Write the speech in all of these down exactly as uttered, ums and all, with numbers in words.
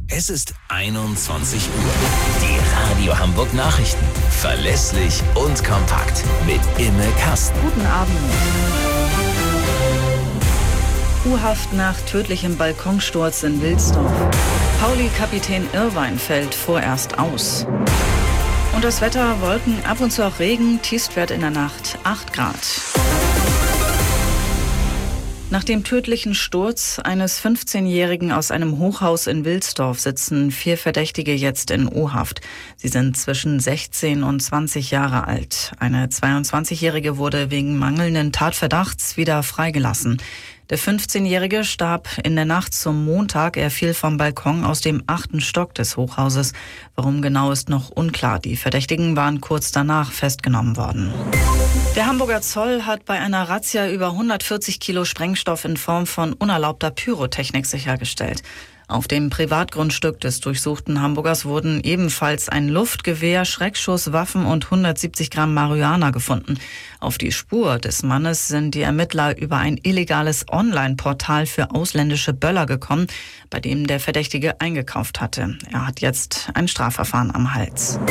Es ist einundzwanzig Uhr. Die Radio Hamburg Nachrichten. Verlässlich und kompakt. Mit Imme Kasten. Guten Abend. U-Haft nach tödlichem Balkonsturz in Wilsdorf. Pauli-Kapitän Irrwein fällt vorerst aus. Und das Wetter: Wolken, ab und zu auch Regen, Tiefstwert in der Nacht acht Grad. Nach dem tödlichen Sturz eines fünfzehnjährigen aus einem Hochhaus in Wilsdorf sitzen vier Verdächtige jetzt in U-Haft. Sie sind zwischen sechzehn und zwanzig Jahre alt. Eine zweiundzwanzigjährige wurde wegen mangelnden Tatverdachts wieder freigelassen. Der fünfzehnjährige starb in der Nacht zum Montag. Er fiel vom Balkon aus dem achten Stock des Hochhauses. Warum genau, ist noch unklar. Die Verdächtigen waren kurz danach festgenommen worden. Der Hamburger Zoll hat bei einer Razzia über hundertvierzig Kilo Sprengstoff in Form von unerlaubter Pyrotechnik sichergestellt. Auf dem Privatgrundstück des durchsuchten Hamburgers wurden ebenfalls ein Luftgewehr, Schreckschusswaffen und hundertsiebzig Gramm Marihuana gefunden. Auf die Spur des Mannes sind die Ermittler über ein illegales Online-Portal für ausländische Böller gekommen, bei dem der Verdächtige eingekauft hatte. Er hat jetzt ein Strafverfahren am Hals.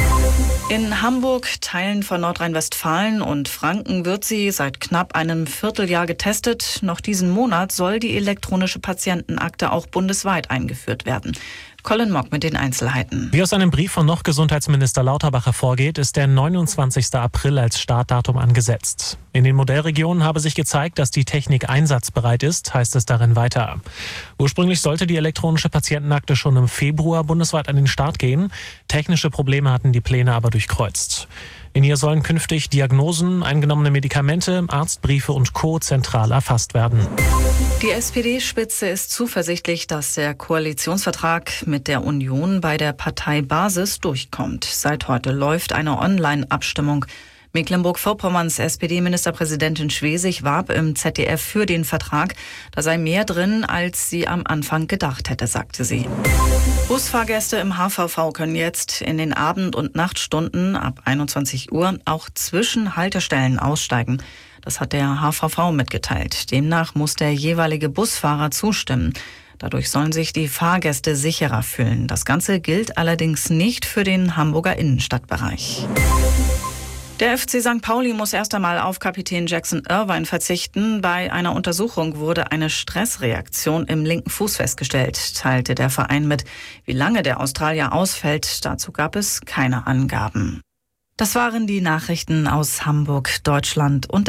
In Hamburg, Teilen von Nordrhein-Westfalen und Franken wird sie seit knapp einem Vierteljahr getestet. Noch diesen Monat soll die elektronische Patientenakte auch bundesweit eingeführt werden. Colin Mock mit den Einzelheiten. Wie aus einem Brief von noch Gesundheitsminister Lauterbach hervorgeht, ist der neunundzwanzigster April als Startdatum angesetzt. In den Modellregionen habe sich gezeigt, dass die Technik einsatzbereit ist, heißt es darin weiter. Ursprünglich sollte die elektronische Patientenakte schon im Februar bundesweit an den Start gehen. Technische Probleme hatten die Pläne aber durchkreuzt. In ihr sollen künftig Diagnosen, eingenommene Medikamente, Arztbriefe und Co. zentral erfasst werden. Die S P D-Spitze ist zuversichtlich, dass der Koalitionsvertrag mit der Union bei der Parteibasis durchkommt. Seit heute läuft eine Online-Abstimmung. Mecklenburg-Vorpommerns S P D-Ministerpräsidentin Schwesig warb im Z D F für den Vertrag. Da sei mehr drin, als sie am Anfang gedacht hätte, sagte sie. Busfahrgäste im H V V können jetzt in den Abend- und Nachtstunden ab einundzwanzig Uhr auch zwischen Haltestellen aussteigen. Das hat der H V V mitgeteilt. Demnach muss der jeweilige Busfahrer zustimmen. Dadurch sollen sich die Fahrgäste sicherer fühlen. Das Ganze gilt allerdings nicht für den Hamburger Innenstadtbereich. Der F C Sankt Pauli muss erst einmal auf Kapitän Jackson Irrwein verzichten. Bei einer Untersuchung wurde eine Stressreaktion im linken Fuß festgestellt, teilte der Verein mit. Wie lange der Australier ausfällt, dazu gab es keine Angaben. Das waren die Nachrichten aus Hamburg, Deutschland und